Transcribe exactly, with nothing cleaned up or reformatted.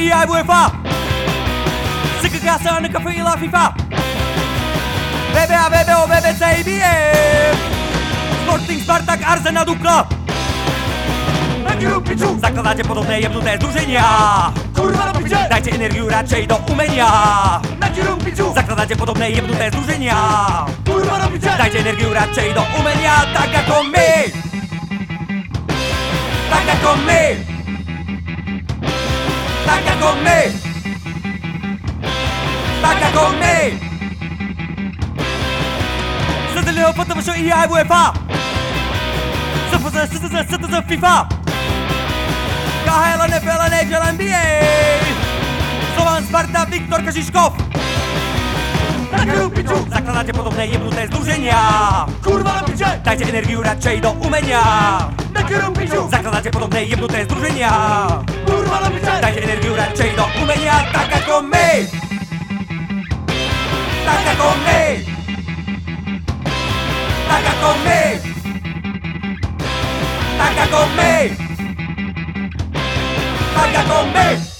E A i UEFA. Cykl Kasa, Nekafe i La FIFA. B B A, B B O, B B C i B M. Sporting, Spartak, Arsenal, Dukla. Na kierunku Zakładacie podobne jebnute zdrużenia. kurwa robicie! Dajcie energię raczej do umenia. Na kierunku Zakładacie podobne jebnute zdrużenia. kurwa robicie! Dajcie energię raczej do umenia. Tak jako my. Tak jako my. Tak jako my. Tak jako my. Zadalego potem się E A i UEFA. Co to FIFA. K H L, N F L, N H L, N B A. Slovan, Sparta, Wiktor Kaziszkow. Na kierunku Zakładacie podobne jebnute zdrużenia. kurwa robicie! Dajcie energię raczej do umenia. Na kierunku Zakładacie podobne jebnute zdrużenia. kurwa robicie! Dajcie energię raczej do umenia. Tak jako my. Tak jako my. Tak jako my. Tak jako my. Tak jako my.